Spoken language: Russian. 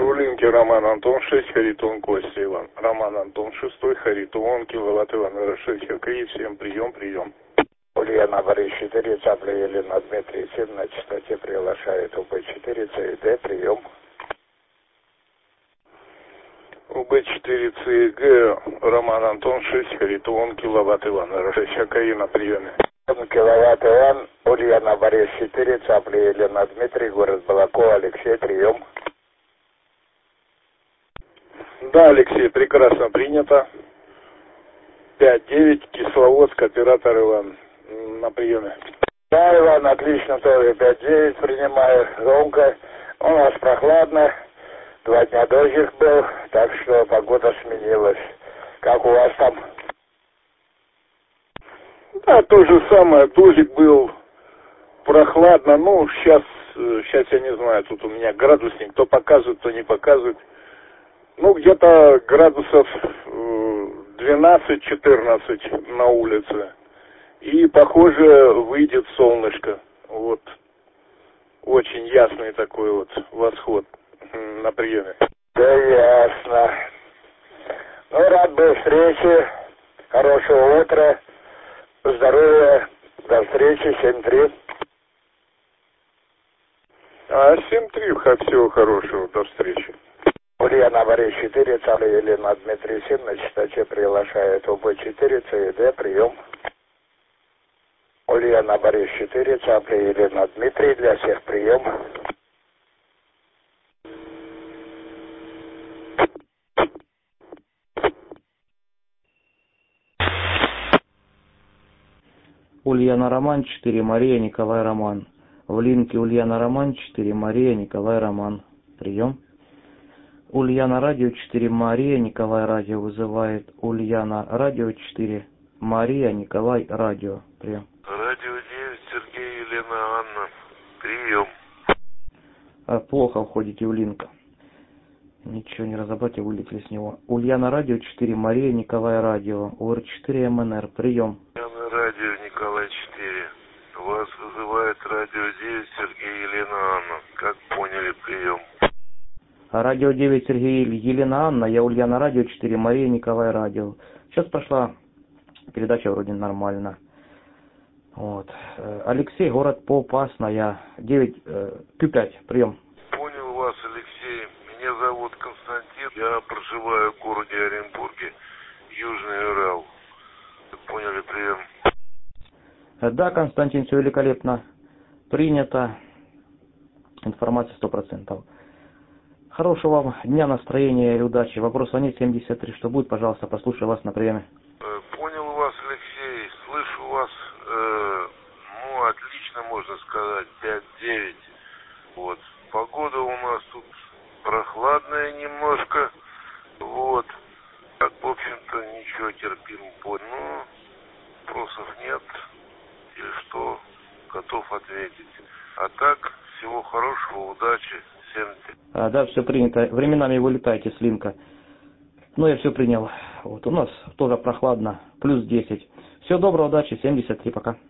Улинки Роман Антон 6, Харитон Костя Иван. Роман Антон 6, Харитон, Киловатт Иван 6, ХКИ, всем прием, прием. Ульяна Борис 4, Цапля Елена Дмитрий 7, на частоте приглашает УБ4, ЦИД, прием. УБ4 ЦИГ, Роман Антон 6, Харитон, Киловатт Иван 6, ХКИ на приеме. Киловатт Иван, Ульяна Борис 4, Цапля Елена Дмитрий, город Балакова, Алексей, прием. Да, Алексей, прекрасно принято. 5-9, Кисловодск, оператор Иван на приеме. Да, Иван, отлично, тоже 5-9 принимаю, громко. У нас прохладно, 2 дня дождик был, так что погода сменилась. Как у вас там? Да, то же самое, дождик был, прохладно, ну, сейчас я не знаю, тут у меня градусник, то показывает, то не показывает. Ну, где-то градусов 12-14 на улице. И, похоже, выйдет солнышко. Вот. Очень ясный такой вот восход на приеме. Да, ясно. Ну, рад был встрече. Хорошего утра. Здоровья. До встречи. 7-3. 7-3. Всего хорошего. До встречи. Ульяна Борис 4, Цапля Елена Дмитрий 7, на частоте приглашает УБ4, ЦИД, прием. Ульяна Борис 4, Цапля Елена Дмитрий, для всех прием. Ульяна Роман 4, Мария Николай Роман. В линке Ульяна Роман 4, Мария Николай Роман. Прием. Ульяна Радио 4, Мария Николай Радио вызывает. Ульяна Радио 4, Мария Николай Радио. Прием. Радио 9, Сергей, Елена, Анна. Прием. Плохо входите в линк. Ничего не разобрать, и вылетели с него. Ульяна Радио 4, Мария Николай Радио. УР4 МНР. Прием. Ульяна Радио, Николай 4. Вас вызывает Радио 9, Сергей, Елена, Анна. Как поняли, прием. Радио 9, Сергей, Елена, Анна. Я Ульяна Радио 4, Мария Николай Радио. Сейчас прошла передача вроде нормально. Вот. Алексей, город Попасная. 9, Q5. Прием. Понял вас, Алексей. Меня зовут Константин. Я проживаю в городе Оренбурге, Южный Урал. Поняли, прием. Да, Константин, все великолепно. Принято. Информация 100%. Хорошего вам дня, настроения и удачи. Вопрос звонит 73. Что будет, пожалуйста, послушаю вас на приеме. Понял вас, Алексей. Слышу вас, отлично, можно сказать, 5-9. Вот. Погода у нас тут прохладная немножко. Вот. Так, в общем-то, ничего, терпимо. Ну, вопросов нет. Или что, готов ответить. А так, всего хорошего, удачи. 7-3. Да, все принято. Временами вылетайте с линка. Ну, я все принял. Вот. У нас тоже прохладно. +10. Всего доброго, удачи. 73. Пока.